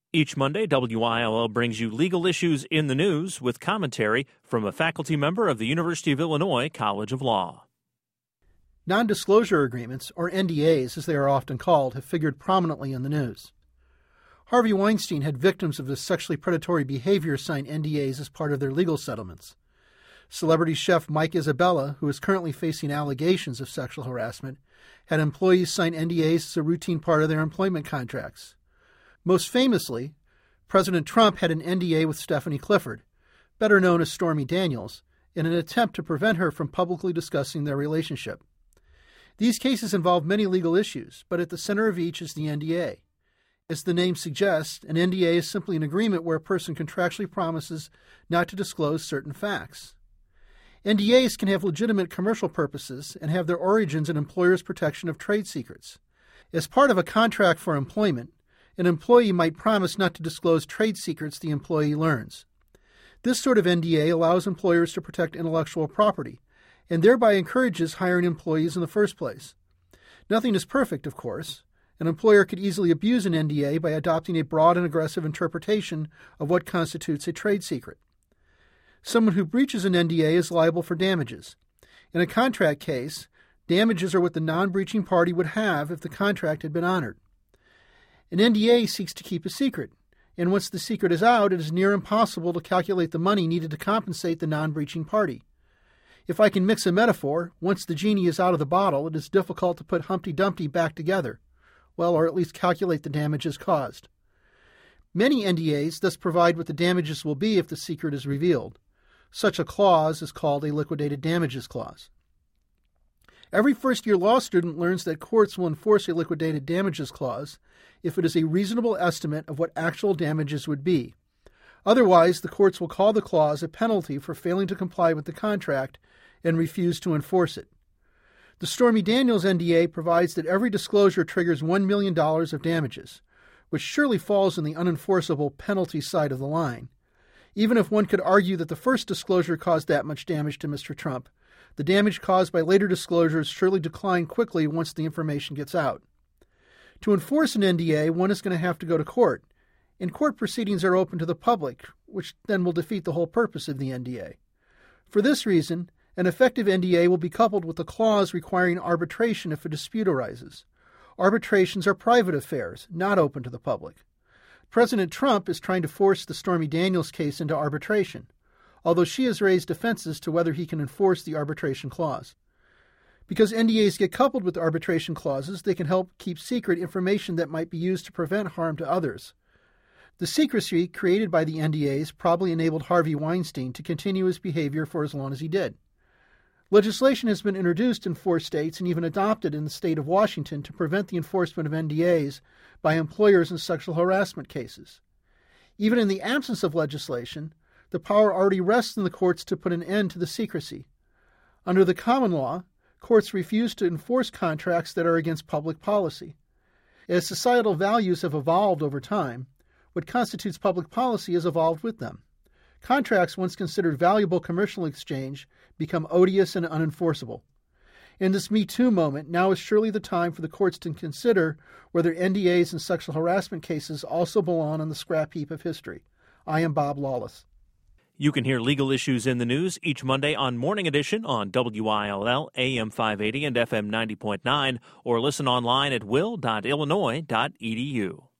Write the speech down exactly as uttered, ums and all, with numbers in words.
Each Monday, W I L L brings you legal issues in the news with commentary from a faculty member of the University of Illinois College of Law. Non-disclosure agreements, or N D As as they are often called, have figured prominently in the news. Harvey Weinstein had victims of this sexually predatory behavior sign N D As as part of their legal settlements. Celebrity chef Mike Isabella, who is currently facing allegations of sexual harassment, had employees sign N D As as a routine part of their employment contracts. Most famously, President Trump had an N D A with Stephanie Clifford, better known as Stormy Daniels, in an attempt to prevent her from publicly discussing their relationship. These cases involve many legal issues, but at the center of each is the N D A. As the name suggests, an N D A is simply an agreement where a person contractually promises not to disclose certain facts. N D As can have legitimate commercial purposes and have their origins in employers' protection of trade secrets. As part of a contract for employment, an employee might promise not to disclose trade secrets the employee learns. This sort of N D A allows employers to protect intellectual property, and thereby encourages hiring employees in the first place. Nothing is perfect, of course. An employer could easily abuse an N D A by adopting a broad and aggressive interpretation of what constitutes a trade secret. Someone who breaches an N D A is liable for damages. In a contract case, damages are what the non-breaching party would have if the contract had been honored. An N D A seeks to keep a secret, and once the secret is out, it is near impossible to calculate the money needed to compensate the non-breaching party. If I can mix a metaphor, once the genie is out of the bottle, it is difficult to put Humpty Dumpty back together, well, or at least calculate the damages caused. Many N D As thus provide what the damages will be if the secret is revealed. Such a clause is called a liquidated damages clause. Every first-year law student learns that courts will enforce a liquidated damages clause if it is a reasonable estimate of what actual damages would be. Otherwise, the courts will call the clause a penalty for failing to comply with the contract and refuse to enforce it. The Stormy Daniels N D A provides that every disclosure triggers one million dollars of damages, which surely falls in the unenforceable penalty side of the line. Even if one could argue that the first disclosure caused that much damage to Mister Trump, the damage caused by later disclosures surely decline quickly once the information gets out. To enforce an N D A, one is going to have to go to court, and court proceedings are open to the public, which then will defeat the whole purpose of the N D A. For this reason, an effective N D A will be coupled with a clause requiring arbitration if a dispute arises. Arbitrations are private affairs, not open to the public. President Trump is trying to force the Stormy Daniels case into arbitration, although she has raised defenses to whether he can enforce the arbitration clause. Because N D As get coupled with arbitration clauses, they can help keep secret information that might be used to prevent harm to others. The secrecy created by the N D As probably enabled Harvey Weinstein to continue his behavior for as long as he did. Legislation has been introduced in four states and even adopted in the state of Washington to prevent the enforcement of N D As by employers in sexual harassment cases. Even in the absence of legislation, the power already rests in the courts to put an end to the secrecy. Under the common law, courts refuse to enforce contracts that are against public policy. As societal values have evolved over time, what constitutes public policy has evolved with them. Contracts once considered valuable commercial exchange become odious and unenforceable. In this Me Too moment, now is surely the time for the courts to consider whether N D As in sexual harassment cases also belong on the scrap heap of history. I am Bob Lawless. You can hear legal issues in the news each Monday on Morning Edition on W I L L A M five eighty and F M ninety point nine, or listen online at will dot illinois dot e d u.